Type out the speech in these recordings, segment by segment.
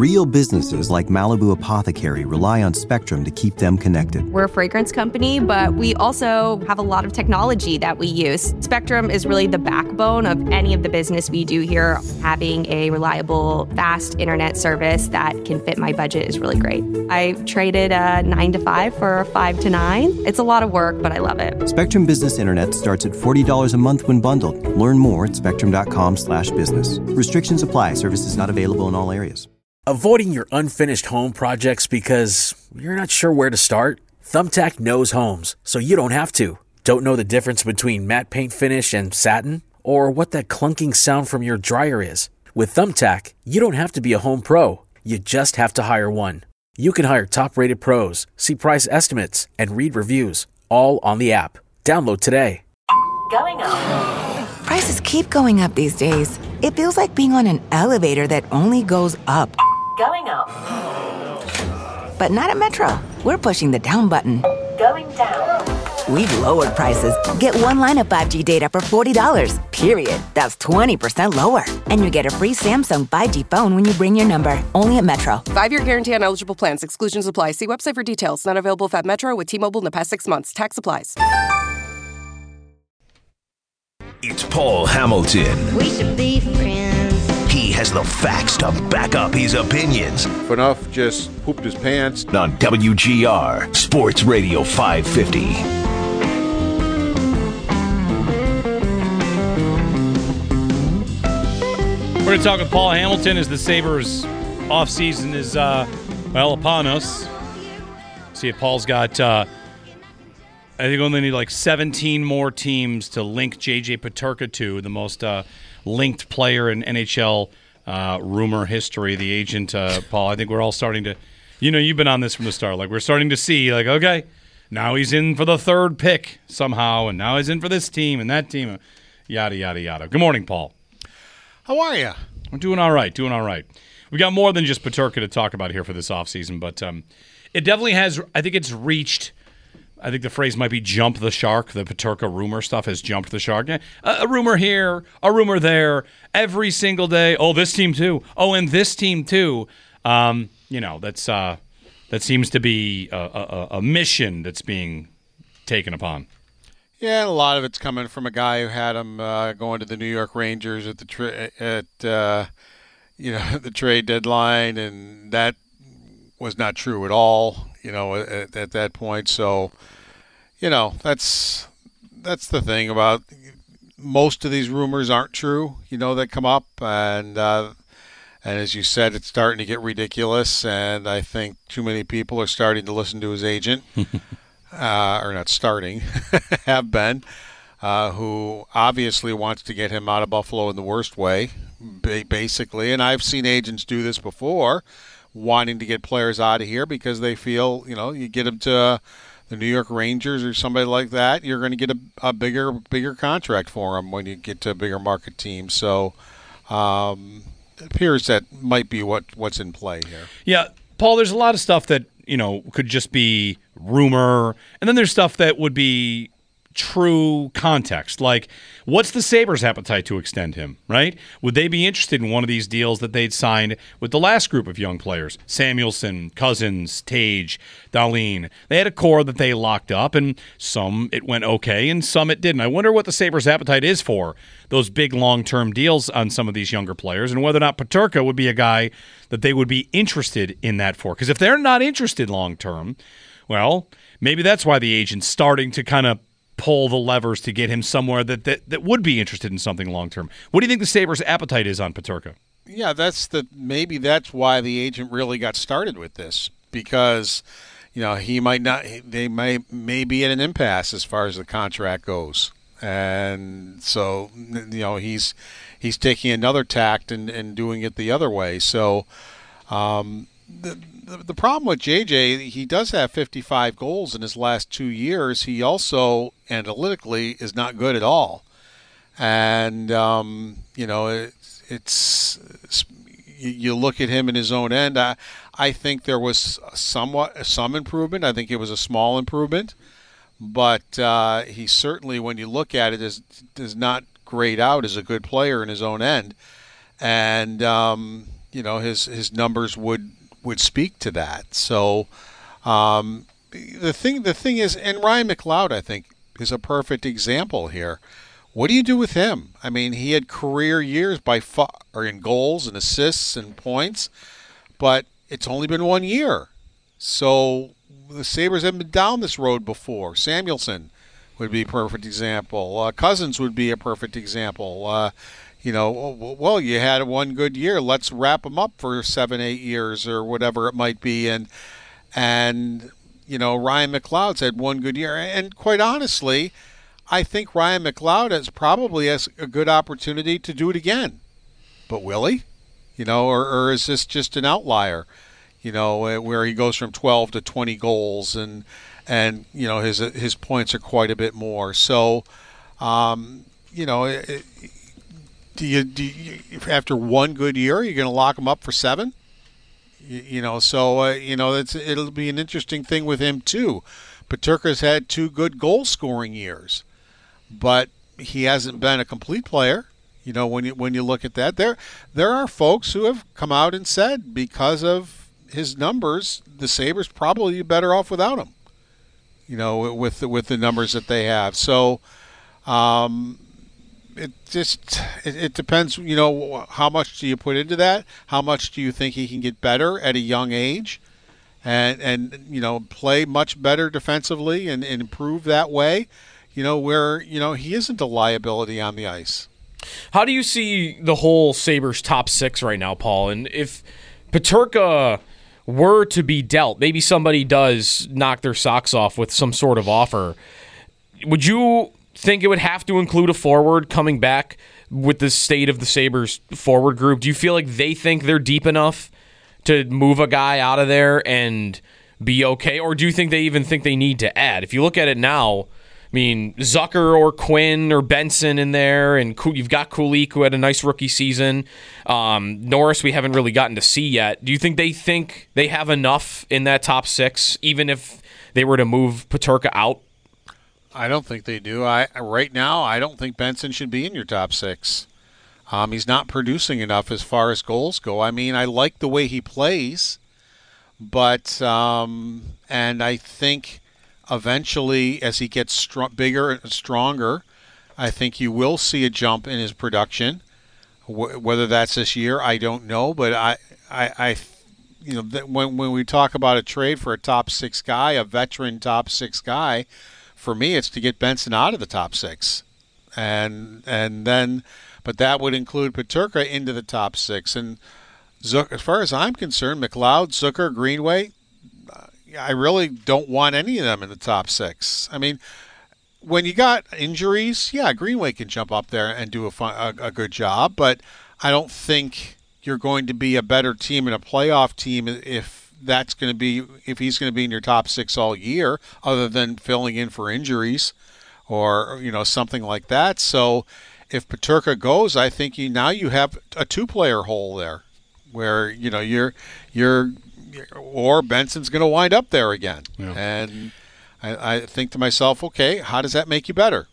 Real businesses like Malibu Apothecary rely on Spectrum to keep them connected. We're a fragrance company, but we also have a lot of technology that we use. Spectrum is really the backbone of any of the business we do here. Having a reliable, fast internet service that can fit my budget is really great. I traded a 9 to 5 for a 5 to 9. It's a lot of work, but I love it. Spectrum Business Internet starts at $40 a month when bundled. Learn more at spectrum.com/business. Restrictions apply. Services not available in all areas. Avoiding your unfinished home projects because you're not sure where to start? Thumbtack knows homes, so you don't have to. Don't know the difference between matte paint finish and satin? Or what that clunking sound from your dryer is? With Thumbtack, you don't have to be a home pro. You just have to hire one. You can hire top-rated pros, see price estimates, and read reviews, all on the app. Download today. Going up. Prices keep going up these days. It feels like being on an elevator that only goes up. Going up. But not at Metro. We're pushing the down button. Going down. We've lowered prices. Get one line of 5G data for $40, period. That's 20% lower. And you get a free Samsung 5G phone when you bring your number. Only at Metro. 5-year guarantee on eligible plans. Exclusions apply. See website for details. Not available at Metro with T-Mobile in the past 6 months. Tax applies. It's Paul Hamilton. We should be friends. He has the facts to back up his opinions. Phaneuf just pooped his pants. On WGR, Sports Radio 550. We're going to talk with Paul Hamilton as the Sabres offseason is, upon us. See if Paul's got, I think only need like 17 more teams to link J.J. Peterka to, the most linked player in NHL rumor history, the agent, Paul. I think we're all starting to, you've been on this from the start. Like, we're starting to see, like, okay, now he's in for the third pick somehow, and now he's in for this team and that team, yada, yada, yada. Good morning, Paul. How are you? I'm doing all right, We got more than just Peterka to talk about here for this offseason, but it definitely has, I think it's reached, I think the phrase might be jump the shark. The Peterka rumor stuff has jumped the shark. A rumor here, a rumor there, every single day. Oh, this team too. Oh, and this team too. That seems to be a mission that's being taken upon. Yeah, and a lot of it's coming from a guy who had him going to the New York Rangers at the trade deadline, and that was not true at all. At that point. So, that's the thing about most of these rumors aren't true. That come up, and as you said, it's starting to get ridiculous. And I think too many people are starting to listen to his agent. Or not starting, have been, who obviously wants to get him out of Buffalo in the worst way, basically. And I've seen agents do this before, wanting to get players out of here because they feel, you get them to the New York Rangers or somebody like that, you're going to get a bigger contract for them when you get to a bigger market team. So it appears that might be what's in play here. Yeah, Paul, there's a lot of stuff that could just be rumor, and then there's stuff that would be true context. Like, what's the Sabres' appetite to extend him, right? Would they be interested in one of these deals that they'd signed with the last group of young players? Samuelson, Cousins, Tage, Dahlin. They had a core that they locked up, and some it went okay, and some it didn't. I wonder what the Sabres' appetite is for those big long-term deals on some of these younger players, and whether or not Peterka would be a guy that they would be interested in that for. Because if they're not interested long-term, well, maybe that's why the agent's starting to kind of pull the levers to get him somewhere that would be interested in something long-term. What do you think the Sabres' appetite is on Peterka? Yeah, maybe that's why the agent really got started with this, because he might not. They may be at an impasse as far as the contract goes, and so he's taking another tact and doing it the other way. So the problem with JJ, he does have 55 goals in his last 2 years. He also analytically is not good at all, and it's you look at him in his own end. I think there was some improvement. I think it was a small improvement, but he certainly, when you look at it, does not grade out as a good player in his own end. And his numbers would speak to that. So the thing is, and Ryan McLeod, I think, is a perfect example here. What do you do with him? I mean, he had career years by far in goals and assists and points, but it's only been 1 year. So the Sabres have been down this road before. Samuelson would be a perfect example. Cousins would be a perfect example. Well, you had one good year. Let's wrap them up for 7-8 years or whatever it might be. And Ryan McLeod's had one good year. And quite honestly, I think Ryan McLeod has a good opportunity to do it again. But will he? Or is this just an outlier? Where he goes from 12 to 20 goals and his points are quite a bit more. So, do you after one good year, you're going to lock him up for 7? It'll be an interesting thing with him too. Peterka's had 2 good goal scoring years, but he hasn't been a complete player. When you look at that, there are folks who have come out and said because of his numbers, the Sabres probably better off without him. With the numbers that they have. So it depends. How much do you put into that? How much do you think he can get better at a young age, and play much better defensively and improve that way? Where he isn't a liability on the ice. How do you see the whole Sabres top 6 right now, Paul? And if Peterka were to be dealt, maybe somebody does knock their socks off with some sort of offer, would you think it would have to include a forward coming back with the state of the Sabres forward group? Do you feel like they think they're deep enough to move a guy out of there and be okay? Or do you think they even think they need to add? If you look at it now, I mean, Zucker or Quinn or Benson in there, and you've got Kulik, who had a nice rookie season. Norris, we haven't really gotten to see yet. Do you think they have enough in that top 6, even if they were to move Peterka out? I don't think they do. Right now, I don't think Benson should be in your top 6. He's not producing enough as far as goals go. I mean, I like the way he plays, but and I think eventually, as he gets bigger and stronger, I think you will see a jump in his production. Whether that's this year, I don't know. But when we talk about a trade for a top 6 guy, a veteran top 6 guy, for me, it's to get Benson out of the top 6, and then, but that would include Peterka into the top 6. And as far as I'm concerned, McLeod, Zucker, Greenway, I really don't want any of them in the top 6. I mean, when you got injuries, yeah, Greenway can jump up there and do a good job, but I don't think you're going to be a better team and a playoff team if he's going to be in your top 6 all year, other than filling in for injuries or something like that. So if Peterka goes, I think you have a 2-player hole there, where you're or Benson's going to wind up there again. Yeah. And I think to myself, okay, how does that make you better?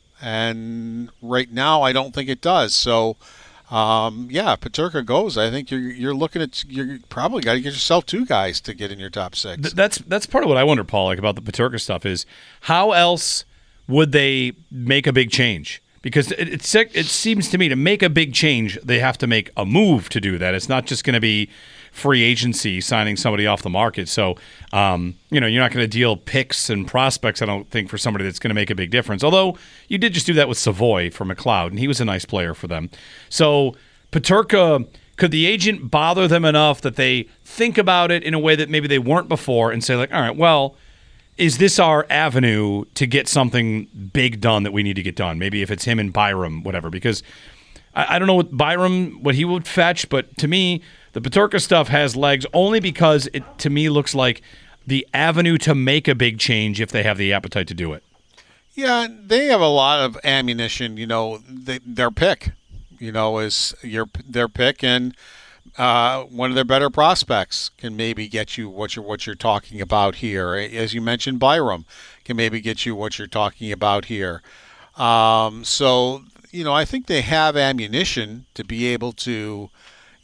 And right now, I don't think it does. So, Peterka goes. I think you're probably got to get yourself 2 guys to get in your top 6. That's part of what I wonder, Paul, about the Peterka stuff is how else would they make a big change? Because it seems to me to make a big change, they have to make a move to do that. It's not just going to be free agency signing somebody off the market. So, you're not going to deal picks and prospects, I don't think, for somebody that's going to make a big difference. Although you did just do that with Savoy for McLeod, and he was a nice player for them. So, Peterka, could the agent bother them enough that they think about it in a way that maybe they weren't before and say, like, all right, well, is this our avenue to get something big done that we need to get done? Maybe if it's him and Byram, whatever. Because I don't know what Byram, what he would fetch, but to me, the Peterka stuff has legs only because it, to me, looks like the avenue to make a big change if they have the appetite to do it. Yeah, they have a lot of ammunition. Their pick, is their pick, and one of their better prospects can maybe get you what you're talking about here. As you mentioned, Byram can maybe get you what you're talking about here. So I think they have ammunition to be able to,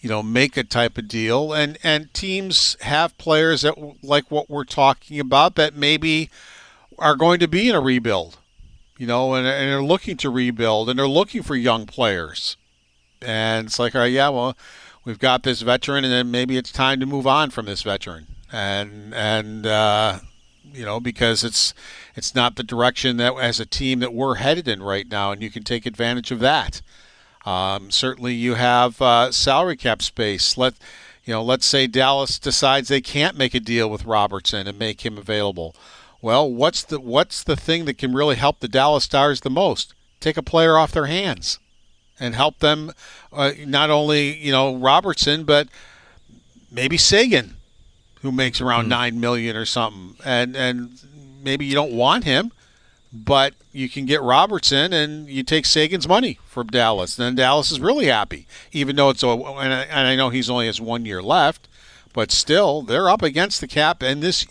make a type of deal. And teams have players that, like what we're talking about, that maybe are going to be in a rebuild, and they're looking to rebuild, and they're looking for young players. And it's like, all right, yeah, well, we've got this veteran, and then maybe it's time to move on from this veteran. And because it's not the direction that as a team that we're headed in right now, and you can take advantage of that. Certainly, you have salary cap space. Let's say Dallas decides they can't make a deal with Robertson and make him available. Well, what's the thing that can really help the Dallas Stars the most? Take a player off their hands and help them. Not only Robertson, but maybe Seguin, who makes around $9 million or something, and maybe you don't want him, but you can get Robertson and you take Sagan's money from Dallas. Then Dallas is really happy, even though and I know he's only has 1 year left, but still they're up against the cap in this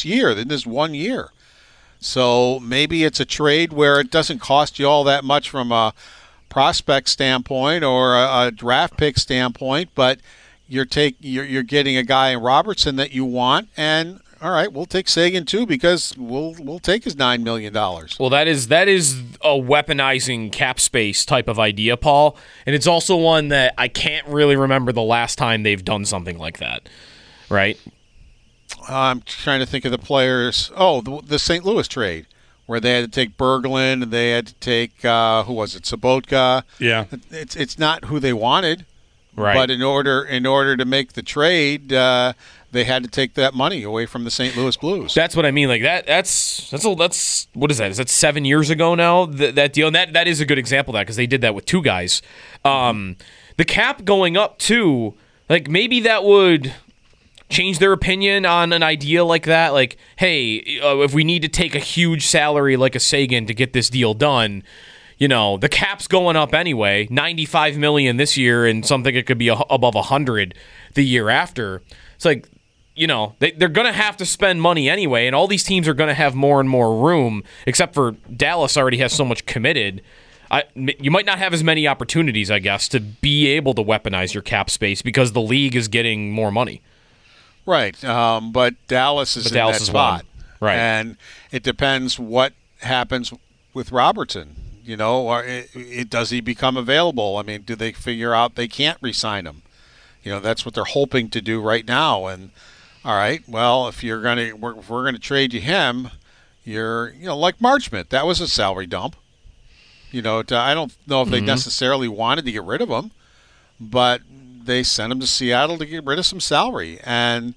1 year. So maybe it's a trade where it doesn't cost you all that much from a prospect standpoint or a draft pick standpoint, but you're getting a guy in Robertson that you want, and all right, we'll take Seguin too because we'll take his $9 million. Well, that is a weaponizing cap space type of idea, Paul, and it's also one that I can't really remember the last time they've done something like that, right? I'm trying to think of the players. Oh, the St. Louis trade where they had to take Berglund and they had to take who was it, Sobotka? Yeah, it's not who they wanted, right? But in order to make the trade, they had to take that money away from the St. Louis Blues. That's what I mean. Like that's what is that? Is that 7 years ago now? That deal. And that is a good example of that because they did that with two guys. The cap going up too. Like maybe that would change their opinion on an idea like that. Like, hey, if we need to take a huge salary like a Seguin to get this deal done, the cap's going up anyway. $95 million this year, and something it could be above 100 the year after. It's like, they're going to have to spend money anyway, and all these teams are going to have more and more room, except for Dallas already has so much committed. You might not have as many opportunities, I guess, to be able to weaponize your cap space because the league is getting more money. Right, but Dallas is in that spot. Right. And it depends what happens with Robertson. Or does he become available? I mean, do they figure out they can't re-sign him? That's what they're hoping to do right now. And all right, well, if we're gonna trade you him, you're like Marchment. That was a salary dump. I don't know if they necessarily wanted to get rid of him, but they sent him to Seattle to get rid of some salary. And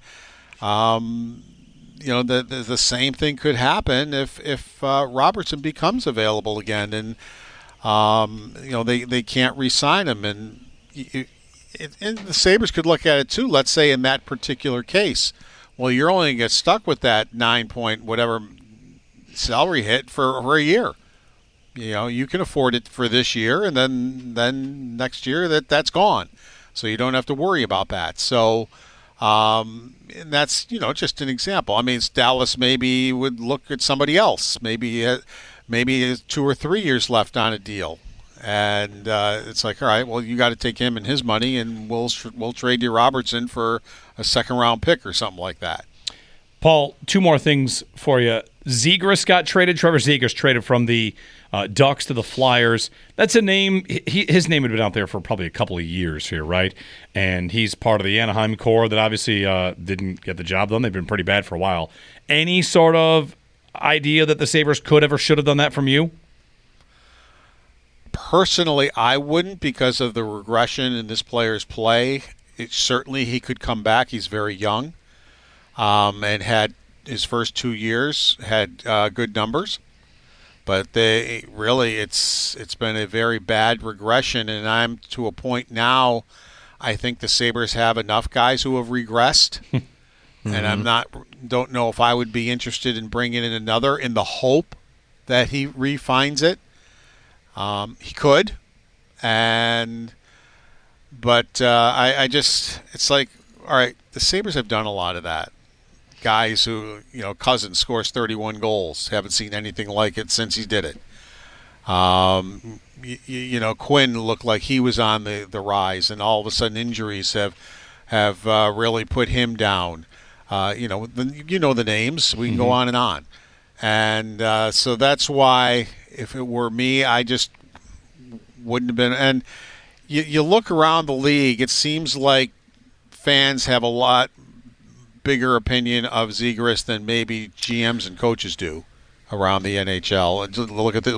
the same thing could happen if Robertson becomes available again, and they can't re-sign him. And the Sabres could look at it too. Let's say in that particular case, well, you're only going to get stuck with that 9 point whatever salary hit for a year. You can afford it for this year, and then next year that's gone, so you don't have to worry about that. So. And that's just an example. I mean, Dallas maybe would look at somebody else. Maybe has 2 or 3 years left on a deal, and it's like, all right, well, you got to take him and his money, and we'll trade you Robertson for a second-round pick or something like that. Paul, 2 more things for you. Zegras got traded. Trevor Zegras traded from the Ducks to the Flyers. That's a name. His name had been out there for probably a couple of years here, right? And he's part of the Anaheim core that obviously didn't get the job done. They've been pretty bad for a while. Any sort of idea that the Sabres could have or should have done that from you? Personally, I wouldn't because of the regression in this player's play. Certainly he could come back. He's very young and had his first 2 years had good numbers. But it's been a very bad regression, and I'm to a point now. I think the Sabres have enough guys who have regressed, and don't know if I would be interested in bringing in another in the hope that he refines it. He could, but it's like, all right, the Sabres have done a lot of that. Guys who, Cousins scores 31 goals. Haven't seen anything like it since he did it. Quinn looked like he was on the rise, and all of a sudden injuries have really put him down. The names. We can go on and on. And so that's why, if it were me, I just wouldn't have been. And you look around the league, it seems like fans have a lot bigger opinion of Zegras than maybe GMs and coaches do around the NHL. And just look at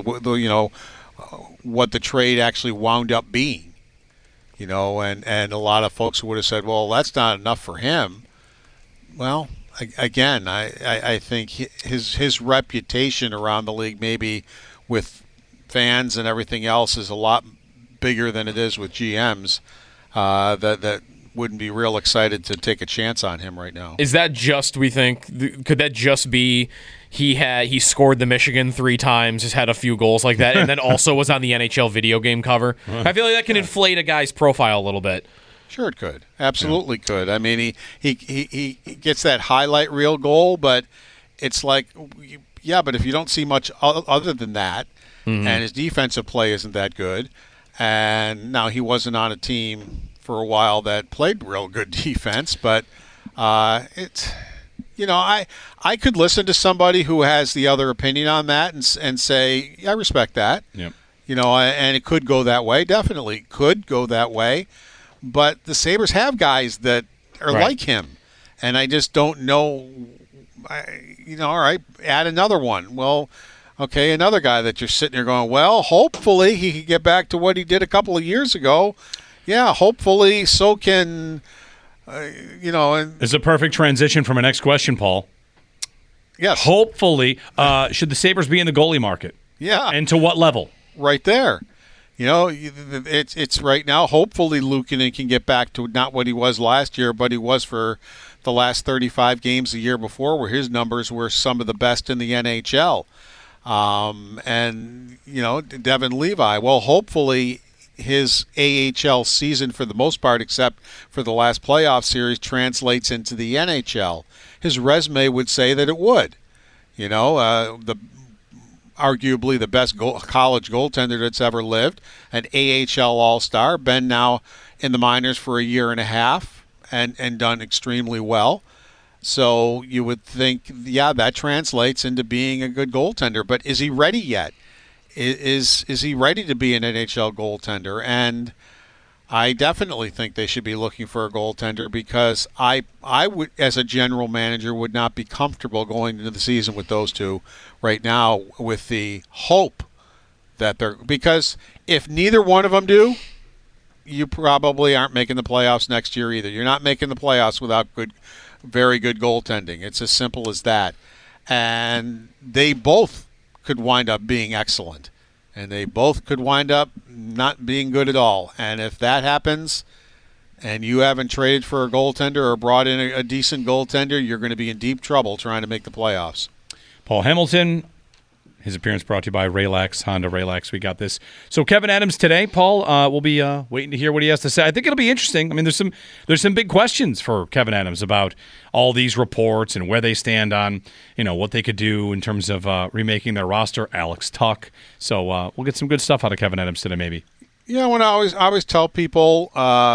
what the trade actually wound up being. And a lot of folks would have said, well, that's not enough for him. Well, again, I think his reputation around the league, maybe with fans and everything else, is a lot bigger than it is with GMs that wouldn't be real excited to take a chance on him right now. Is that just, we think, could that just be he scored the Michigan 3 times, has had a few goals like that, and then also was on the NHL video game cover? I feel like that can inflate a guy's profile a little bit. Sure, it could. Absolutely could. I mean, he gets that highlight reel goal, but it's like, yeah, but if you don't see much other than that, and his defensive play isn't that good, and now he wasn't on a team for a while that played real good defense, but it's, I could listen to somebody who has the other opinion on that and say, I respect that. Yep. And it could go that way. Definitely could go that way. But the Sabres have guys that are like him, and I just don't know. All right, add another one. Well, okay, another guy that you're sitting there going, well, hopefully he can get back to what he did a couple of years ago. Yeah, hopefully so can, It's a perfect transition from our next question, Paul. Yes. Hopefully. Should the Sabres be in the goalie market? Yeah. And to what level? Right there. It's right now. Hopefully Luukkonen can get back to not what he was last year, but he was for the last 35 games the year before, where his numbers were some of the best in the NHL. Devin Levi. Well, hopefully his AHL season, for the most part, except for the last playoff series, translates into the NHL. His resume would say that it would. Arguably the best college goaltender that's ever lived, an AHL All-Star, been now in the minors for a year and a half and done extremely well. So you would think, yeah, that translates into being a good goaltender. But is he ready yet? Is he ready to be an NHL goaltender? And I definitely think they should be looking for a goaltender, because I would, as a general manager, would not be comfortable going into the season with those two right now, with the hope that because if neither one of them do, you probably aren't making the playoffs next year either. You're not making the playoffs without very good goaltending. It's as simple as that. And they both could wind up being excellent, and they both could wind up not being good at all. And if that happens and you haven't traded for a goaltender or brought in a decent goaltender, you're going to be in deep trouble trying to make the playoffs. Paul Hamilton, his appearance brought to you by Raylax, Honda Raylax. We got this. So Kevin Adams today, Paul, we'll be waiting to hear what he has to say. I think it'll be interesting. I mean, there's some big questions for Kevin Adams about all these reports and where they stand on, what they could do in terms of remaking their roster. Alex Tuch. So we'll get some good stuff out of Kevin Adams today, maybe. When I always tell people,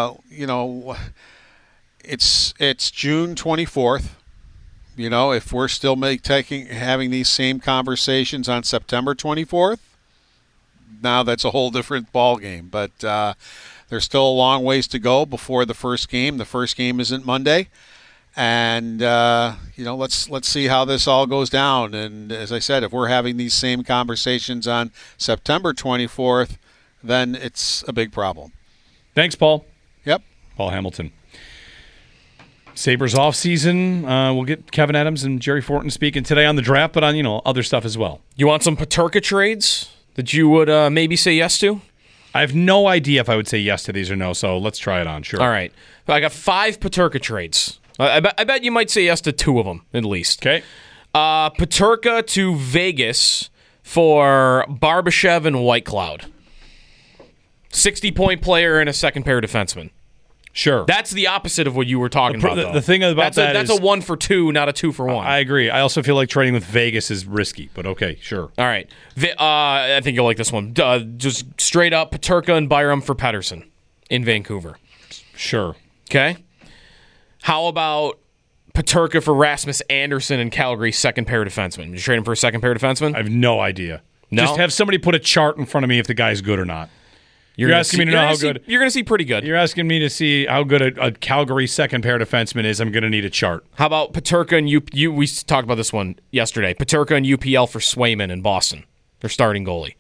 it's June 24th. If we're still having these same conversations on September 24th, now that's a whole different ball game. But there's still a long ways to go before the first game. The first game isn't Monday, and let's see how this all goes down. And as I said, if we're having these same conversations on September 24th, then it's a big problem. Thanks, Paul. Yep. Paul Hamilton. Sabres off season. We'll get Kevin Adams and Jerry Fortin speaking today on the draft, but on other stuff as well. You want some Peterka trades that you would maybe say yes to? I have no idea if I would say yes to these or no, so let's try it on. Sure. All right. I got 5 Peterka trades. I bet you might say yes to 2 of them at least. Okay. Peterka to Vegas for Barbashev and Whitecloud. 60-point player and a second pair defenseman. Sure. That's the opposite of what you were talking about, though. The thing about that's a 1 for 2, not a 2 for 1. I agree. I also feel like trading with Vegas is risky, but okay, sure. All right. I think you'll like this one. Just straight up, Peterka and Byram for Pettersson in Vancouver. Sure. Okay. How about Peterka for Rasmus Anderson in Calgary, second pair defenseman? You trade him for a second pair defenseman? I have no idea. No? Just have somebody put a chart in front of me if the guy's good or not. You're asking me to know how good. You're going to see pretty good. You're asking me to see how good a Calgary second pair defenseman is. I'm going to need a chart. How about Peterka and we talked about this one yesterday. Peterka and UPL for Swayman in Boston. Their starting goalie.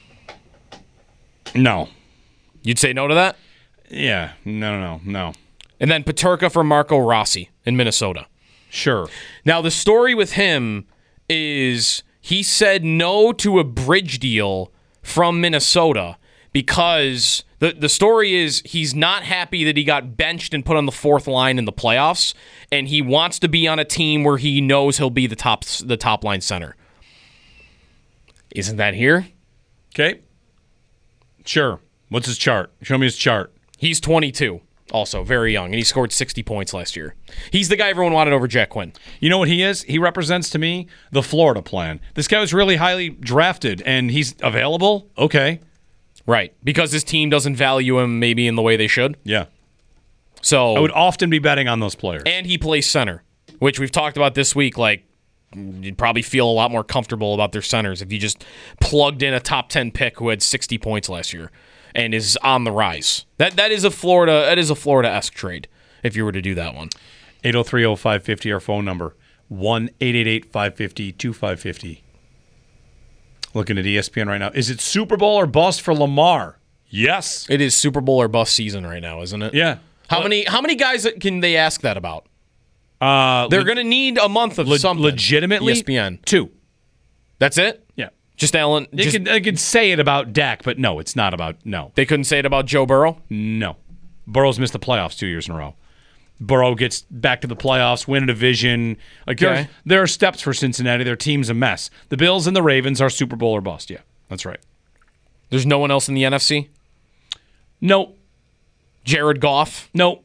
No. You'd say no to that? Yeah. No. And then Peterka for Marco Rossi in Minnesota. Sure. Now, the story with him is he said no to a bridge deal from Minnesota because the story is he's not happy that he got benched and put on the fourth line in the playoffs, and he wants to be on a team where he knows he'll be the top line center. Isn't that here? Okay. Sure. What's his chart? Show me his chart. He's 22, also very young, and he scored 60 points last year. He's the guy everyone wanted over Jack Quinn. You know what he is? He represents to me the Florida plan. This guy was really highly drafted, and he's available? Okay. Right, because his team doesn't value him maybe in the way they should. Yeah. So I would often be betting on those players. And he plays center, which we've talked about this week. Like, you'd probably feel a lot more comfortable about their centers if you just plugged in a top 10 pick who had 60 points last year and is on the rise. That is a Florida-esque trade if you were to do that one. 803-0550, our phone number. 1-888-550-2550. Looking at ESPN right now. Is it Super Bowl or bust for Lamar? Yes. It is Super Bowl or bust season right now, isn't it? Yeah. How many guys can they ask that about? They're going to need a month of something. Legitimately? ESPN. 2. That's it? Yeah. Just Allen. They could say it about Dak, but no, it's not about, no. They couldn't say it about Joe Burrow? No. Burrow's missed the playoffs 2 years in a row. Burrow gets back to the playoffs, win a division. Okay. There are steps for Cincinnati. Their team's a mess. The Bills and the Ravens are Super Bowl or bust. Yeah, that's right. There's no one else in the NFC? No. Jared Goff? No.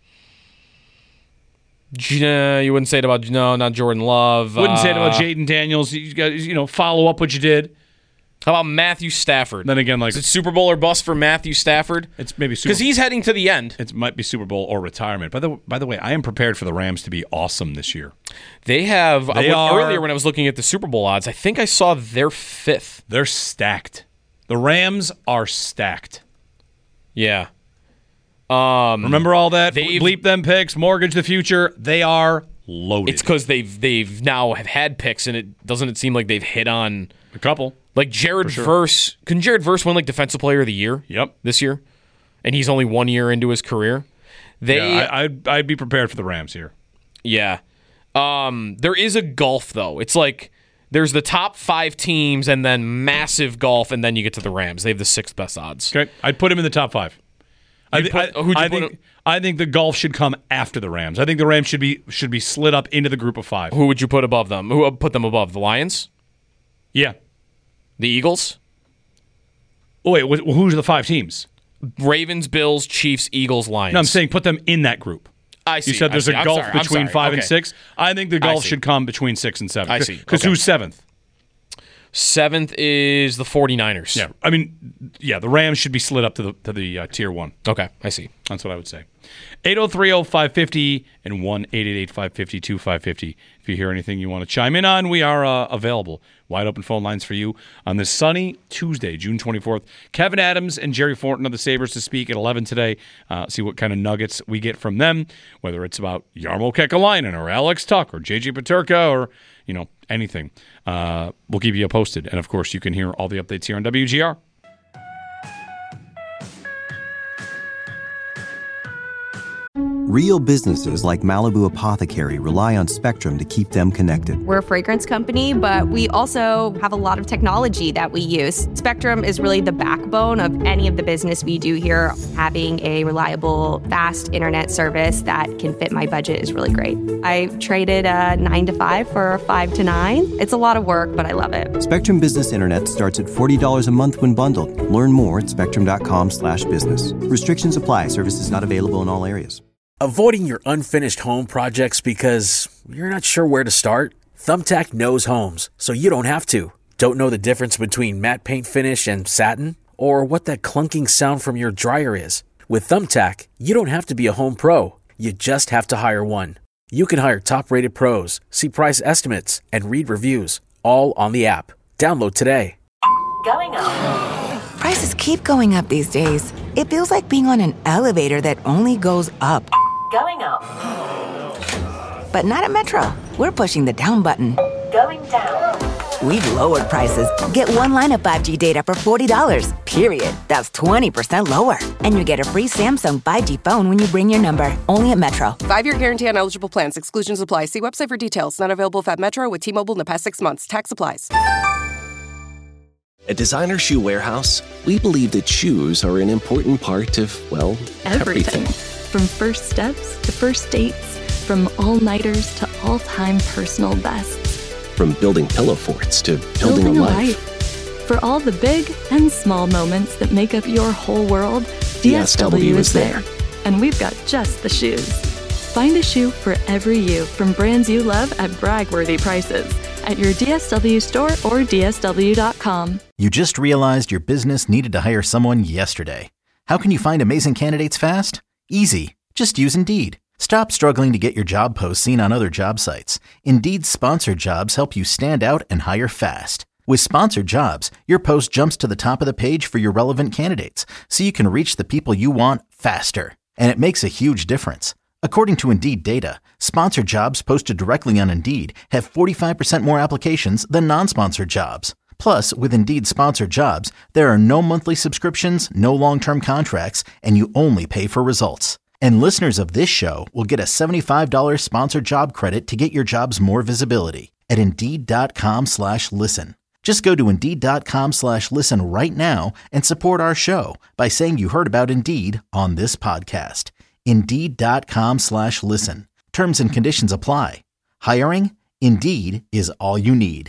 You wouldn't say it about, not Jordan Love. Wouldn't say it about Jaden Daniels. You got, follow up what you did. How about Matthew Stafford? Then again, is it Super Bowl or bust for Matthew Stafford? It's maybe Super Bowl. Because he's heading to the end. It might be Super Bowl or retirement. By the way, I am prepared for the Rams to be awesome this year. Earlier when I was looking at the Super Bowl odds, I think I saw they're 5th. They're stacked. The Rams are stacked. Yeah. Remember all that? Bleep them picks, mortgage the future. They are loaded. It's because they've now have had picks, and it doesn't seem like they've hit on a couple. Like Jared Verse. Couldn't Jared Verse win Defensive Player of the Year? Yep. This year? And he's only 1 year into his career. I'd be prepared for the Rams here. Yeah. There is a gulf, though. It's like there's the top 5 teams and then massive gulf, and then you get to the Rams. They have the 6th best odds. Okay. I'd put him in the top 5. I think the gulf should come after the Rams. I think the Rams should be slid up into the group of 5. Who would you put above them? Who put them above? The Lions? Yeah. The Eagles? Oh, wait, who's the 5 teams? Ravens, Bills, Chiefs, Eagles, Lions. No, I'm saying put them in that group. I see. You said there's a gulf between 5 and 6. I think the gulf should come between 6 and 7. I see. Because who's 7th? 7th is the 49ers. Yeah, I mean, the Rams should be slid up to the tier 1. Okay, I see. That's what I would say. 803-0550 and 1-888-550-2550. If you hear anything you want to chime in on, we are available. Wide open phone lines for you on this sunny Tuesday, June 24th. Kevin Adams and Jerry Thornton of the Sabres to speak at 11 today. See what kind of nuggets we get from them, whether it's about Jarmo Kekalainen or Alex Tuck or J.J. Peterka or, anything. We'll keep you posted. And, of course, you can hear all the updates here on WGR. Real businesses like Malibu Apothecary rely on Spectrum to keep them connected. We're a fragrance company, but we also have a lot of technology that we use. Spectrum is really the backbone of any of the business we do here. Having a reliable, fast internet service that can fit my budget is really great. I traded a 9 to 5 for a 5 to 9. It's a lot of work, but I love it. Spectrum Business Internet starts at $40 a month when bundled. Learn more at spectrum.com/business. Restrictions apply. Services not available in all areas. Avoiding your unfinished home projects because you're not sure where to start? Thumbtack knows homes, so you don't have to. Don't know the difference between matte paint finish and satin? Or what that clunking sound from your dryer is? With Thumbtack, you don't have to be a home pro. You just have to hire one. You can hire top-rated pros, see price estimates, and read reviews, all on the app. Download today. Going up. Prices keep going up these days. It feels like being on an elevator that only goes up. Going up. But not at Metro. We're pushing the down button. Going down. We've lowered prices. Get one line of 5G data for $40, period. That's 20% lower. And you get a free Samsung 5G phone when you bring your number. Only at Metro. 5-year guarantee on eligible plans. Exclusions apply. See website for details. Not available at Metro with T-Mobile in the past 6 months. Tax applies. At Designer Shoe Warehouse, we believe that shoes are an important part of, well, everything. From first steps to first dates, from all-nighters to all-time personal bests. From building pillow forts to building a life. For all the big and small moments that make up your whole world, DSW is there. And we've got just the shoes. Find a shoe for every you from brands you love at brag-worthy prices at your DSW store or DSW.com. You just realized your business needed to hire someone yesterday. How can you find amazing candidates fast? Easy. Just use Indeed. Stop struggling to get your job posts seen on other job sites. Indeed's sponsored jobs help you stand out and hire fast. With sponsored jobs, your post jumps to the top of the page for your relevant candidates, so you can reach the people you want faster. And it makes a huge difference. According to Indeed data, sponsored jobs posted directly on Indeed have 45% more applications than non-sponsored jobs. Plus, with Indeed sponsored jobs, there are no monthly subscriptions, no long-term contracts, and you only pay for results. And listeners of this show will get a $75 sponsored job credit to get your jobs more visibility at Indeed.com/listen. Just go to Indeed.com/listen right now and support our show by saying you heard about Indeed on this podcast. Indeed.com/listen. Terms and conditions apply. Hiring? Indeed is all you need.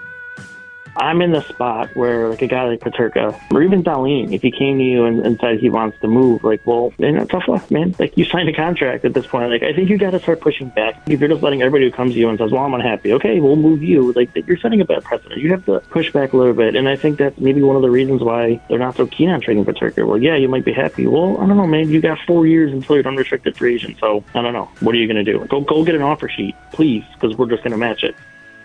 I'm in the spot where, like, a guy like Peterka, or even Darlene, if he came to you and said he wants to move, like, well, man, tough luck, man. Like, you signed a contract at this point. Like, I think you got to start pushing back. If you're just letting everybody who comes to you and says, well, I'm unhappy, okay, we'll move you. Like, you're setting a bad precedent. You have to push back a little bit. And I think that's maybe one of the reasons why they're not so keen on trading Peterka. Well, yeah, you might be happy. Well, I don't know, man. You got 4 years until you're unrestricted free agent. So, I don't know. What are you going to do? Go get an offer sheet, please, because we're just going to match it.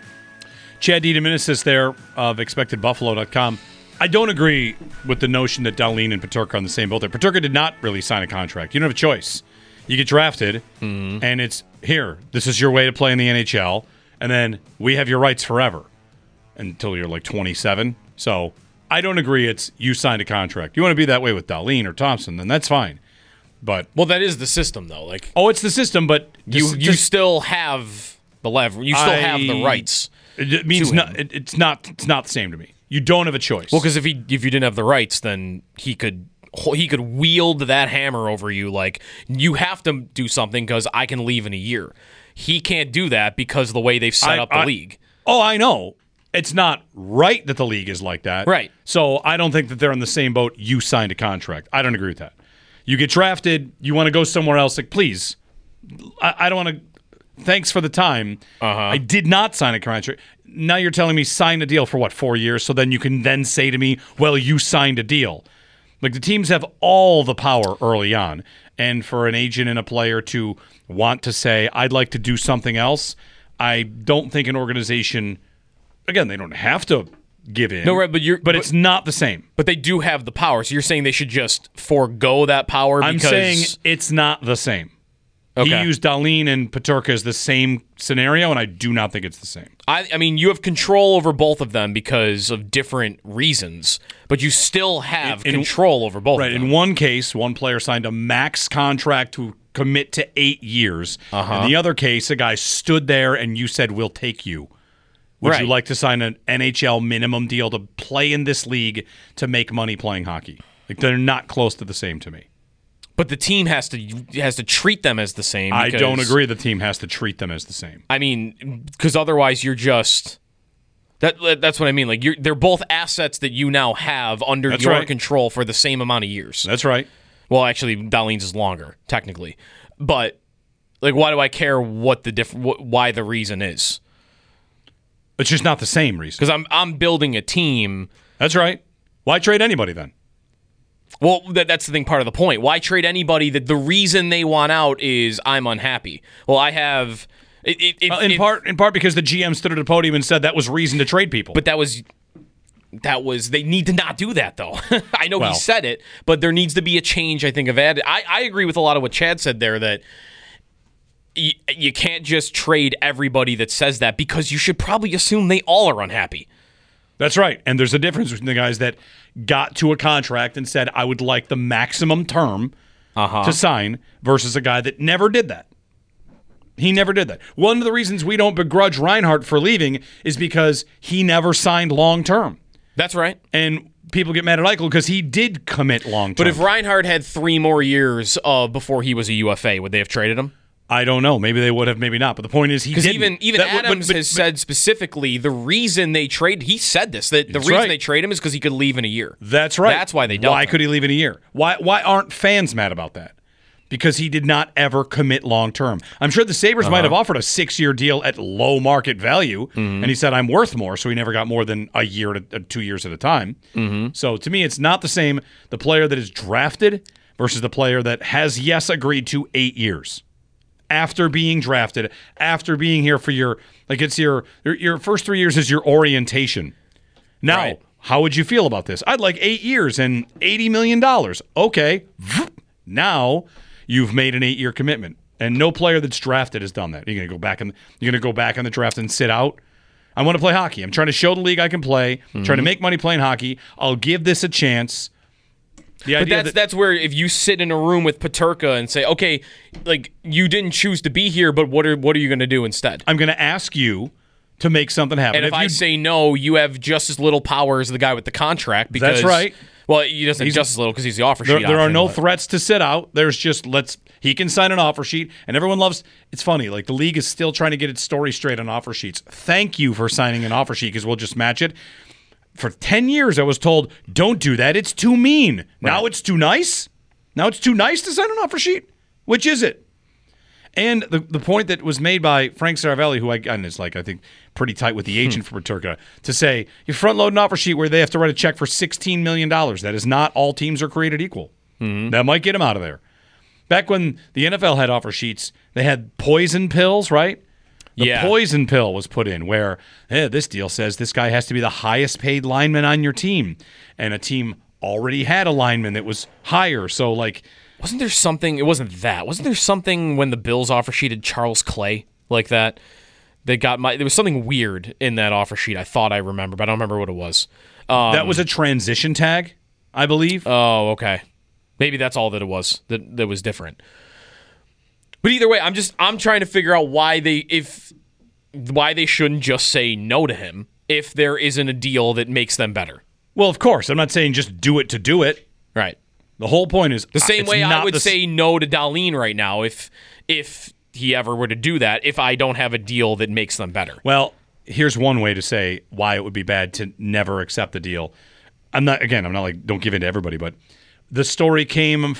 Chad DeDominicis there of ExpectedBuffalo.com. I don't agree with the notion that Darlene and Peterka are on the same boat there. Peterka did not really sign a contract. You don't have a choice. You get drafted, and it's, here, this is your way to play in the NHL, and then we have your rights forever until you're like 27. So I don't agree it's you signed a contract. You want to be that way with Darlene or Thompson, then that's fine. But well, that is the system, though. Like, oh, it's the system, but you still have the lever. You still have the rights. It means it's not the same to me. You don't have a choice. Well, because if you didn't have the rights, then he could wield that hammer over you. Like, you have to do something because I can leave in a year. He can't do that because of the way they've set up the league. Oh, I know. It's not right that the league is like that. Right. So I don't think that they're in the same boat. You signed a contract. I don't agree with that. You get drafted. You want to go somewhere else. Like, please. I don't want to. Thanks for the time. I did not sign a contract. Now you're telling me sign a deal for, 4 years? So then you can then say to me, well, you signed a deal. Like, the teams have all the power early on. And for an agent and a player to want to say, I'd like to do something else, I don't think an organization, again, they don't have to give in. No, right, but it's not the same. But they do have the power. So you're saying they should just forego that power? I'm saying it's not the same. Okay. He used Darlene and Peterka as the same scenario, and I do not think it's the same. I mean, you have control over both of them because of different reasons, but you still have control over both of them. In one case, one player signed a max contract to commit to 8 years. In the other case, a guy stood there and you said, we'll take you. Would you like to sign an NHL minimum deal to play in this league to make money playing hockey? Like, they're not close to the same to me. But the team has to treat them as the same. I don't agree the team has to treat them as the same. I mean, because otherwise you're just... That's what I mean. Like, they're both assets that you now have under your control for the same amount of years. That's right. Well, actually, Dahlin's is longer, technically. But, like, why do I care what why the reason is? It's just not the same reason. Because I'm building a team. That's right. Why trade anybody then? Well, that's the thing, part of the point. Why trade anybody that the reason they want out is I'm unhappy? Well, I have... in part because the GM stood at a podium and said that was reason to trade people. But that was they need to not do that, though. I know he said it, but there needs to be a change, I think, of added. I agree with a lot of what Chad said there, that you can't just trade everybody that says that, because you should probably assume they all are unhappy. That's right. And there's a difference between the guys that got to a contract and said, I would like the maximum term to sign, versus a guy that never did that. He never did that. One of the reasons we don't begrudge Reinhart for leaving is because he never signed long-term. That's right. And people get mad at Eichel because he did commit long-term. But if Reinhart had 3 more years before he was a UFA, would they have traded him? I don't know. Maybe they would have, maybe not. But the point is he didn't. Even Adams has said specifically the reason they trade. He said this, that the reason they trade him is because he could leave in a year. That's right. That's why they don't. Why could he leave in a year? Why aren't fans mad about that? Because he did not ever commit long-term. I'm sure the Sabres might have offered a 6-year deal at low market value, and he said, I'm worth more, so he never got more than a year to 2 years at a time. So to me, it's not the same, the player that is drafted versus the player that has, yes, agreed to 8 years. After being drafted, after being here for your first 3 years is your orientation. Now, how would you feel about this? I'd like 8 years and $80 million. Okay. Now you've made an 8-year commitment, and no player that's drafted has done that. You're going to go back in the draft and sit out. I want to play hockey. I'm trying to show the league I can play. I'm trying to make money playing hockey. I'll give this a chance. But that's where, if you sit in a room with Peterka and say, okay, like, you didn't choose to be here, but what are you going to do instead? I'm going to ask you to make something happen. And if I say no, you have just as little power as the guy with the contract. Because, that's right. Well, he doesn't have just as little because he's the offer sheet. There are no threats to sit out. There's just he can sign an offer sheet, and everyone loves. It's funny, like, the league is still trying to get its story straight on offer sheets. Thank you for signing an offer sheet, because we'll just match it. For 10 years, I was told, don't do that. It's too mean. Right. Now it's too nice. Now it's too nice to sign an offer sheet. Which is it? And the point that was made by Frank Saravelli, who is I think pretty tight with the agent for Peterka, to say you front load an offer sheet where they have to write a check for $16 million. That is not all teams are created equal. That might get them out of there. Back when the NFL had offer sheets, they had poison pills, right? The poison pill was put in where this deal says this guy has to be the highest paid lineman on your team, and a team already had a lineman that was higher. So, like, wasn't there something? It wasn't that. Wasn't there something when the Bills offer sheet had Charles Clay like that? There was something weird in that offer sheet. I thought I remember, but I don't remember what it was. That was a transition tag, I believe. Oh, okay. Maybe that's all that it was. That was different. But either way, I'm trying to figure out why they shouldn't just say no to him if there isn't a deal that makes them better. Well, of course, I'm not saying just do it to do it. Right. The whole point is the same way I would say no to Dahlin right now if he ever were to do that, if I don't have a deal that makes them better. Well, here's one way to say why it would be bad to never accept the deal. I'm not like, don't give in to everybody, but the story came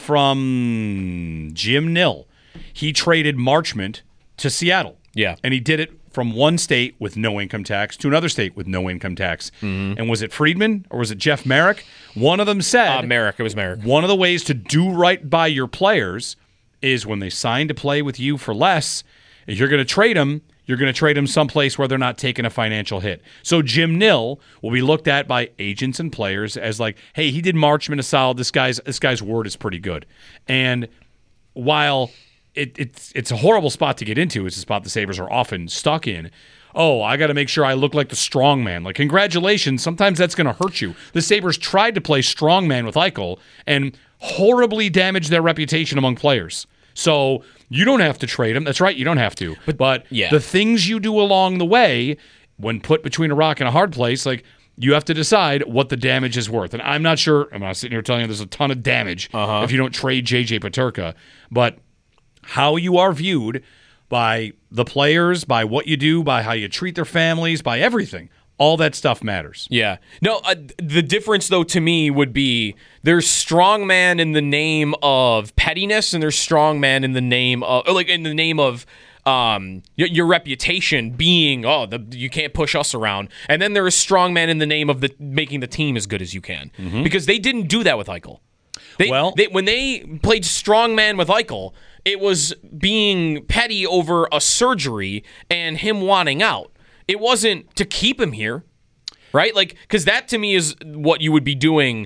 from Jim Nill. He traded Marchment to Seattle. Yeah. And he did it from one state with no income tax to another state with no income tax. And was it Friedman or was it Jeff Merrick? One of them said... Merrick. It was Merrick. One of the ways to do right by your players is when they sign to play with you for less, if you're going to trade them, you're going to trade them someplace where they're not taking a financial hit. So Jim Nill will be looked at by agents and players as like, hey, he did Marchment a solid. This guy's word is pretty good. And while... It's a horrible spot to get into. It's a spot the Sabres are often stuck in. Oh, I got to make sure I look like the strong man. Like, congratulations. Sometimes that's going to hurt you. The Sabres tried to play strong man with Eichel and horribly damaged their reputation among players. So you don't have to trade him. That's right, you don't have to. But yeah. the things you do along the way, when put between a rock and a hard place, like you have to decide what the damage is worth. And I'm not sure, I'm not sitting here telling you there's a ton of damage if you don't trade J.J. Peterka, but how you are viewed by the players, by what you do, by how you treat their families, by everything. All that stuff matters. Yeah. No, the difference, though, to me would be there's strongman in the name of pettiness, and there's strongman in the name of, your reputation being, you can't push us around. And then there is strongman in the name of making the team as good as you can. Mm-hmm. Because they didn't do that with Eichel. When they played strongman with Eichel, it was being petty over a surgery and him wanting out. It wasn't to keep him here, right? Like, because that to me is what you would be doing,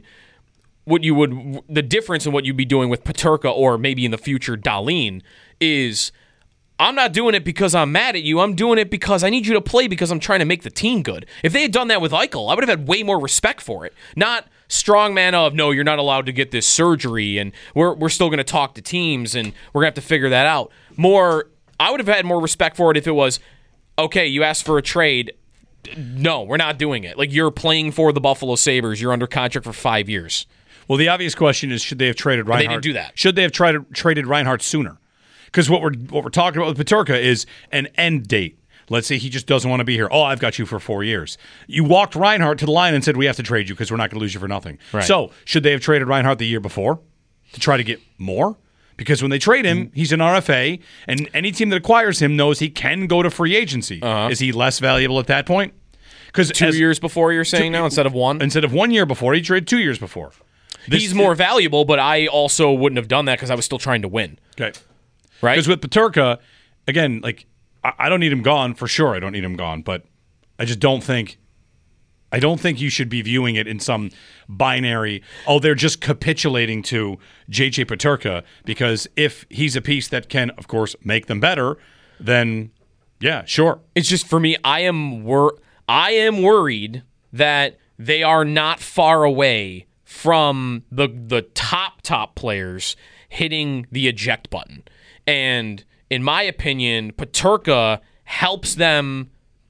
the difference in what you'd be doing with Peterka or maybe in the future Dahlin is, I'm not doing it because I'm mad at you. I'm doing it because I need you to play because I'm trying to make the team good. If they had done that with Eichel, I would have had way more respect for it. Not strongman of, no, you're not allowed to get this surgery and we're still going to talk to teams and we're going to have to figure that out. I would have had more respect for it if it was, okay, you asked for a trade. No, we're not doing it. Like, you're playing for the Buffalo Sabres. You're under contract for 5 years. Well, the obvious question is, should they have traded Reinhart? They didn't do that. Should they have traded Reinhart sooner? Because what we're talking about with Peterka is an end date. Let's say he just doesn't want to be here. Oh, I've got you for 4 years. You walked Reinhart to the line and said, we have to trade you because we're not going to lose you for nothing. Right. So, should they have traded Reinhart the year before to try to get more? Because when they trade him, he's an RFA, and any team that acquires him knows he can go to free agency. Is he less valuable at that point? Because 2 years before, you're saying now, instead of one? Instead of 1 year before, he traded 2 years before. He's more valuable, but I also wouldn't have done that because I was still trying to win. Okay. Right? Because with Peterka, again, like, I don't need him gone, for sure I don't need him gone, but I just don't think you should be viewing it in some binary, they're just capitulating to J.J. Peterka, because if he's a piece that can, of course, make them better, then, yeah, sure. It's just, for me, I am worried that they are not far away from the top players hitting the eject button. And in my opinion, Peterka helps them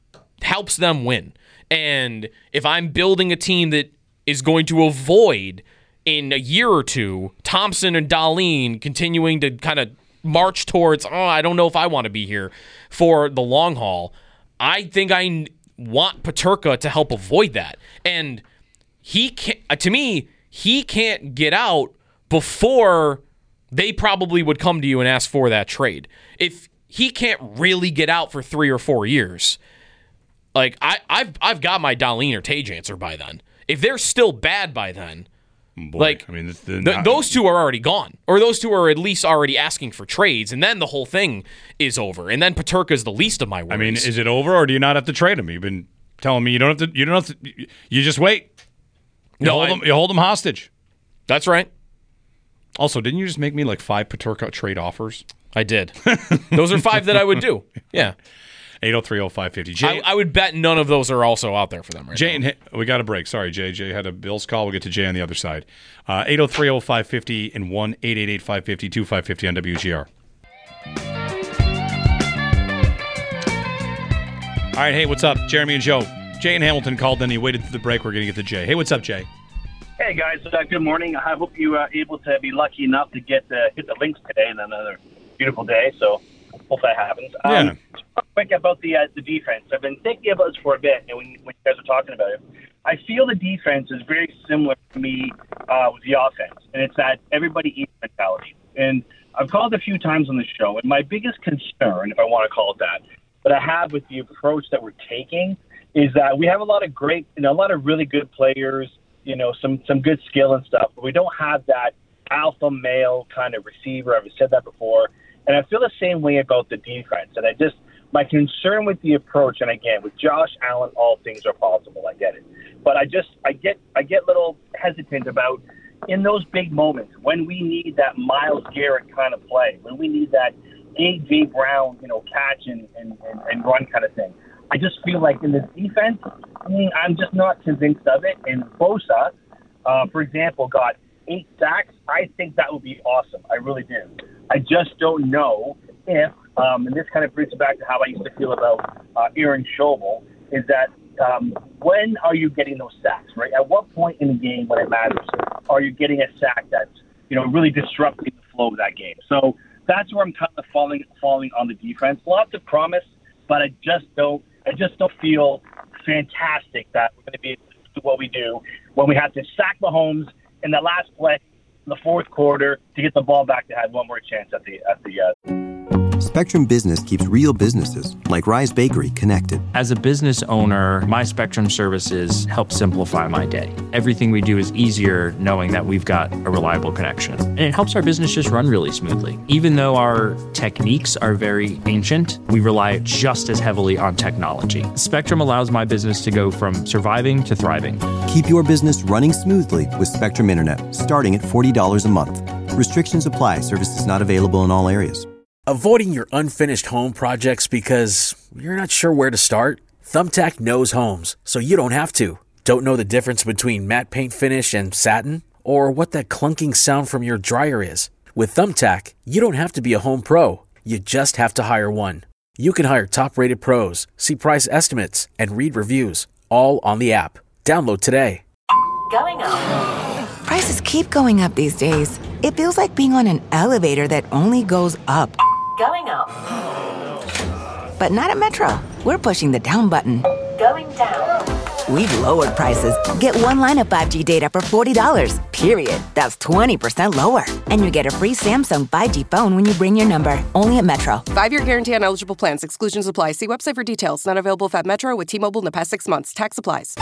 win. And if I'm building a team that is going to avoid, in a year or two, Thompson and Dahlin continuing to kind of march towards, I don't know if I want to be here for the long haul, I think I want Peterka to help avoid that. And he can't get out before they probably would come to you and ask for that trade. If he can't really get out for 3 or 4 years, like, I've got my Dahlin or Tage answer by then. If they're still bad by then, those two are already gone. Or those two are at least already asking for trades, and then the whole thing is over. And then Peterka is the least of my worries. I mean, is it over, or do you not have to trade him? You've been telling me you don't have to. You just wait. You hold them hostage. That's right. Also, didn't you just make me like 5 Peterka trade offers? I did. Those are 5 that I would do. Yeah. 803-0550. I would bet none of those are also out there for them right now. We got a break. Sorry, Jay. Jay had a Bills call. We'll get to Jay on the other side. 803-0550 and 1-888-550-2550 on WGR. All right, hey, what's up? Jeremy and Joe. Jay and Hamilton called, then he waited through the break. We're going to get to Jay. Hey, what's up, Jay? Hey, guys. Good morning. I hope you are able to be lucky enough to hit the links today and another beautiful day. So hope that happens. Yeah. Quick about the defense. I've been thinking about this for a bit, and when you guys are talking about it, I feel the defense is very similar to me with the offense, and it's that everybody eats mentality. And I've called a few times on the show, and my biggest concern, if I want to call it that I have with the approach that we're taking is that we have a lot of great, a lot of really good players, some good skill and stuff, but we don't have that alpha male kind of receiver. I've said that before. And I feel the same way about the defense. And my concern with the approach, and again, with Josh Allen, all things are possible. I get it. But I get a little hesitant about in those big moments when we need that Myles Garrett kind of play, when we need that A.J. Brown, catch and run kind of thing. I just feel like in the defense, I'm just not convinced of it. And Bosa, for example, got 8 sacks. I think that would be awesome. I really do. I just don't know if, and this kind of brings it back to how I used to feel about Aaron Schobel, is that when are you getting those sacks, right? At what point in the game when it matters are you getting a sack that's, really disrupting the flow of that game? So that's where I'm kind of falling on the defense. Lots of promise, but I just don't feel fantastic that we're going to be able to do what we do when we have to sack Mahomes in the last play in the fourth quarter to get the ball back to have one more chance at the Spectrum Business keeps real businesses, like Rise Bakery, connected. As a business owner, my Spectrum services help simplify my day. Everything we do is easier knowing that we've got a reliable connection. And it helps our business just run really smoothly. Even though our techniques are very ancient, we rely just as heavily on technology. Spectrum allows my business to go from surviving to thriving. Keep your business running smoothly with Spectrum Internet, starting at $40 a month. Restrictions apply. Services not available in all areas. Avoiding your unfinished home projects because you're not sure where to start? Thumbtack knows homes, so you don't have to. Don't know the difference between matte paint finish and satin? Or what that clunking sound from your dryer is? With Thumbtack, you don't have to be a home pro. You just have to hire one. You can hire top-rated pros, see price estimates, and read reviews, all on the app. Download today. Going up. Prices keep going up these days. It feels like being on an elevator that only goes up. Going up. But not at Metro. We're pushing the down button. Going down. We've lowered prices. Get one line of 5G data for $40, period. That's 20% lower. And you get a free Samsung 5G phone when you bring your number. Only at Metro. 5-year guarantee on eligible plans. Exclusions apply. See website for details. Not available at Metro with T-Mobile in the past 6 months. Tax applies.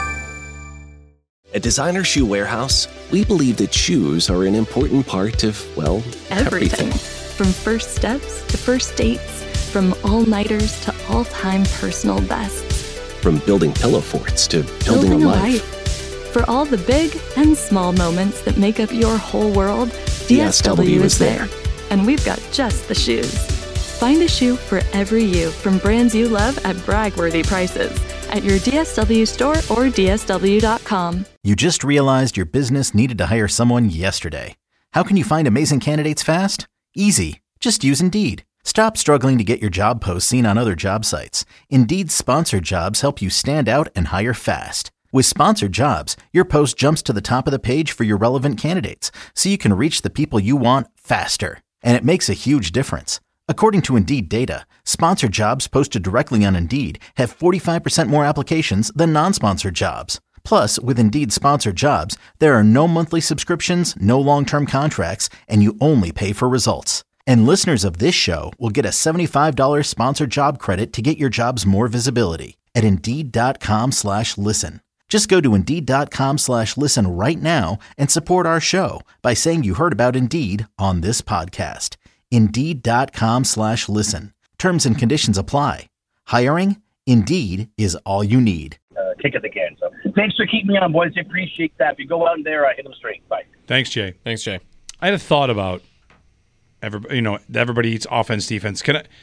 At Designer Shoe Warehouse, we believe that shoes are an important part of, well, everything. From first steps to first dates, from all-nighters to all-time personal bests. From building pillow forts to building a life. For all the big and small moments that make up your whole world, DSW is there. And we've got just the shoes. Find a shoe for every you from brands you love at brag-worthy prices at your DSW store or DSW.com. You just realized your business needed to hire someone yesterday. How can you find amazing candidates fast? Easy. Just use Indeed. Stop struggling to get your job posts seen on other job sites. Indeed's sponsored jobs help you stand out and hire fast. With sponsored jobs, your post jumps to the top of the page for your relevant candidates, so you can reach the people you want faster. And it makes a huge difference. According to Indeed data, sponsored jobs posted directly on Indeed have 45% more applications than non-sponsored jobs. Plus, with Indeed sponsored jobs, there are no monthly subscriptions, no long-term contracts, and you only pay for results. And listeners of this show will get a $75 sponsored job credit to get your jobs more visibility at Indeed.com/listen. Just go to Indeed.com/listen right now and support our show by saying you heard about Indeed on this podcast. Indeed.com/listen. Terms and conditions apply. Hiring? Indeed is all you need. Kick at the can. So thanks for keeping me on, boys. I appreciate that. If you go out there, hit them straight. Bye. Thanks, Jay. I had a thought about everybody eats offense, defense.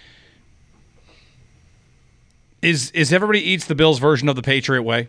Is everybody eats the Bills version of the Patriot way?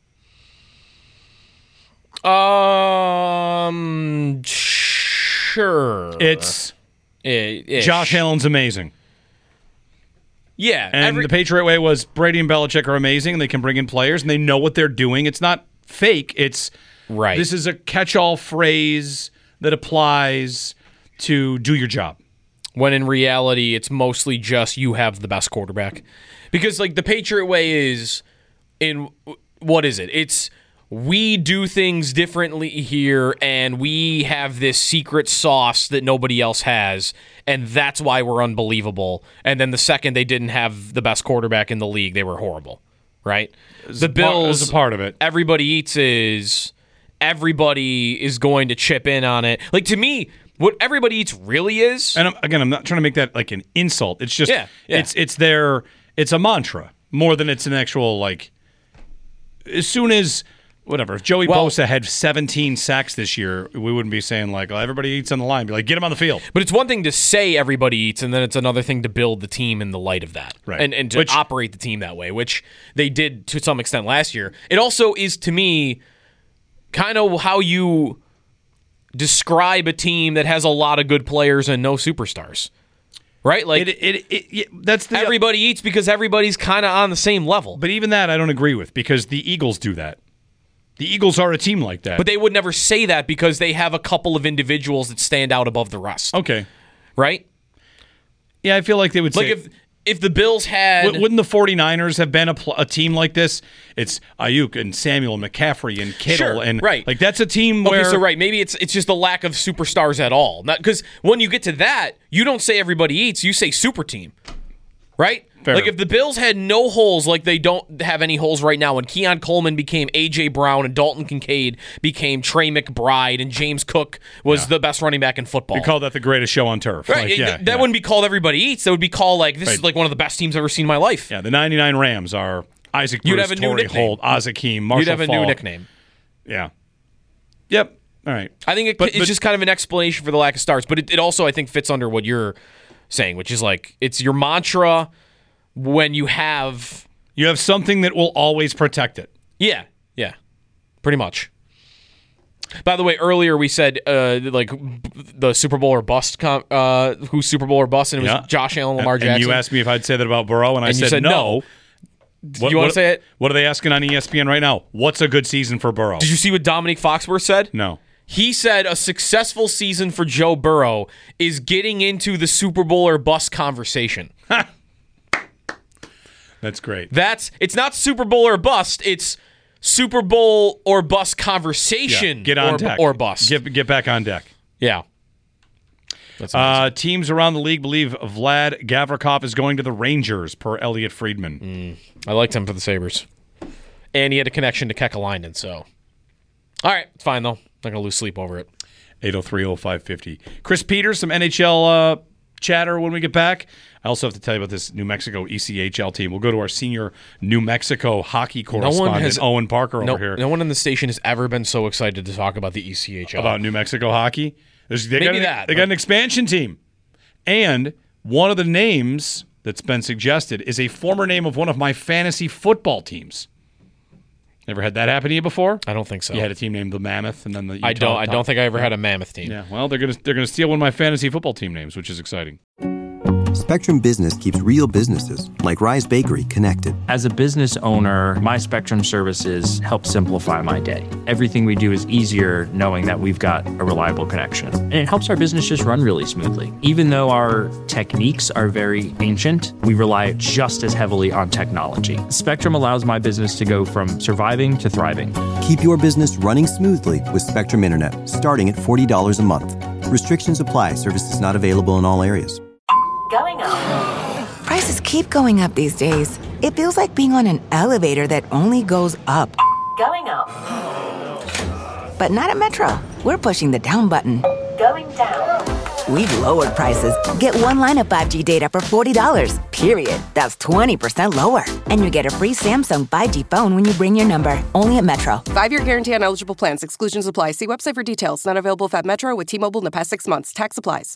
Sure. It's Josh Allen's amazing. Yeah. And the Patriot way was Brady and Belichick are amazing, and they can bring in players, and they know what they're doing. It's not fake. It's right. This is a catch-all phrase that applies to do your job. When in reality, it's mostly just you have the best quarterback. Because, the Patriot way is what is it? It's we do things differently here, and we have this secret sauce that nobody else has, and that's why we're unbelievable. And then the second they didn't have the best quarterback in the league, they were horrible, right? The Bills, is a part of it. Everybody eats is everybody is going to chip in on it. To me, what everybody eats really is, and I'm not trying to make that an insult. It's just it's a mantra more than it's an actual as soon as. Whatever. If Joey Bosa had 17 sacks this year, we wouldn't be saying everybody eats on the line. Be like, get him on the field. But it's one thing to say everybody eats, and then it's another thing to build the team in the light of that. Right. And to operate the team that way, which they did to some extent last year. It also is, to me, kind of how you describe a team that has a lot of good players and no superstars. Right? Like that's the, everybody eats because everybody's kind of on the same level. But even that I don't agree with, because the Eagles do that. The Eagles are a team like that. But they would never say that because they have a couple of individuals that stand out above the rest. Okay. Right? Yeah, I feel like they would say... If the Bills had... Wouldn't the 49ers have been a team like this? It's Ayuk and Samuel and McCaffrey and Kittle. Sure, and right. Like, that's a team where... Okay, so right. Maybe it's just a lack of superstars at all. Because when you get to that, you don't say everybody eats. You say super team. Right? Fair. Like, if the Bills had no holes like they don't have any holes right now, and Keon Coleman became A.J. Brown and Dalton Kincaid became Trey McBride and James Cook was the best running back in football. We call that the greatest show on turf. Right. Like, that wouldn't be called Everybody Eats. That would be called, like, this is like one of the best teams I've ever seen in my life. Yeah, the 99 Rams are Isaac Bruce, You'd have a new Torrey nickname. Holt, Azakim, Marshall You'd have a Faulk. new nickname. Yeah. Yep. All right. I think it's just kind of an explanation for the lack of stars, but it also, I think, fits under what you're saying, which is like it's your mantra when you have something that will always protect it. Yeah, pretty much. By the way, earlier we said like the Super Bowl or bust, who's Super Bowl or bust, and it was Josh Allen, Lamar Jackson. And you asked me if I'd say that about Burrow, and I said no. You want to say it? What are they asking on ESPN right now? What's a good season for Burrow? Did you see what Dominique Foxworth said? No. He said a successful season for Joe Burrow is getting into the Super Bowl or bust conversation. That's great. It's not Super Bowl or bust. It's Super Bowl or bust conversation. Yeah, get on deck. Or bust. Get back on deck. Yeah. That's teams around the league believe Vlad Gavrikov is going to the Rangers, per Elliot Friedman. I liked him for the Sabres. And he had a connection to Kekalainen, so. All right, it's fine, though. Not going to lose sleep over it. 803-0550. Chris Peters, some NHL chatter when we get back. I also have to tell you about this New Mexico ECHL team. We'll go to our senior New Mexico hockey correspondent, Owen Parker, over here. No one in the station has ever been so excited to talk about the ECHL. About New Mexico hockey? They got that. an expansion team. And one of the names that's been suggested is a former name of one of my fantasy football teams. Never had that happen to you before? I don't think so. You had a team named the Mammoth, and then the Utah I don't think I ever had a Mammoth team. Yeah, well, they're gonna steal one of my fantasy football team names, which is exciting. Spectrum Business keeps real businesses, like Rise Bakery, connected. As a business owner, my Spectrum services help simplify my day. Everything we do is easier knowing that we've got a reliable connection. And it helps our business just run really smoothly. Even though our techniques are very ancient, we rely just as heavily on technology. Spectrum allows my business to go from surviving to thriving. Keep your business running smoothly with Spectrum Internet, starting at $40 a month. Restrictions apply. Services not available in all areas. Going up. Prices keep going up these days. It feels like being on an elevator that only goes up. Going up. But not at Metro. We're pushing the down button. Going down. We've lowered prices. Get one line of 5G data for $40, period. That's 20% lower. And you get a free Samsung 5G phone when you bring your number. Only at Metro. 5-year guarantee on eligible plans. Exclusions apply. See website for details. Not available if at Metro with T-Mobile in the past 6 months. Tax applies.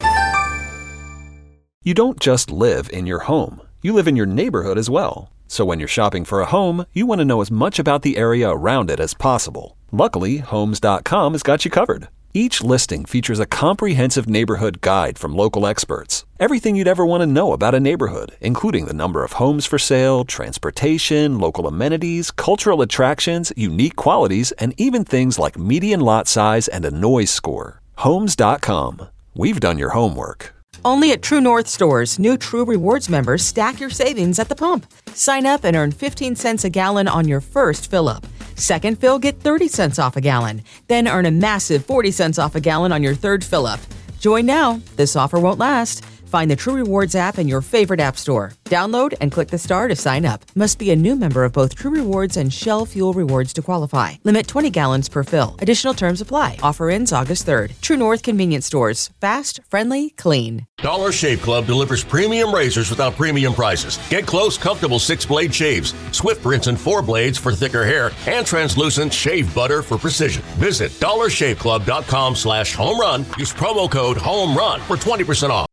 You don't just live in your home. You live in your neighborhood as well. So when you're shopping for a home, you want to know as much about the area around it as possible. Luckily, Homes.com has got you covered. Each listing features a comprehensive neighborhood guide from local experts. Everything you'd ever want to know about a neighborhood, including the number of homes for sale, transportation, local amenities, cultural attractions, unique qualities, and even things like median lot size and a noise score. Homes.com. We've done your homework. Only at True North stores, new True Rewards members stack your savings at the pump. Sign up and earn 15 cents a gallon on your first fill-up. Second fill, get 30 cents off a gallon. Then earn a massive 40 cents off a gallon on your third fill-up. Join now. This offer won't last. Find the True Rewards app in your favorite app store. Download and click the star to sign up. Must be a new member of both True Rewards and Shell Fuel Rewards to qualify. Limit 20 gallons per fill. Additional terms apply. Offer ends August 3rd. True North Convenience Stores. Fast, friendly, clean. Dollar Shave Club delivers premium razors without premium prices. Get close, comfortable 6-blade shaves, swift rinse and 4 blades for thicker hair, and translucent shave butter for precision. Visit dollarshaveclub.com/homerun. Use promo code HOMERUN for 20% off.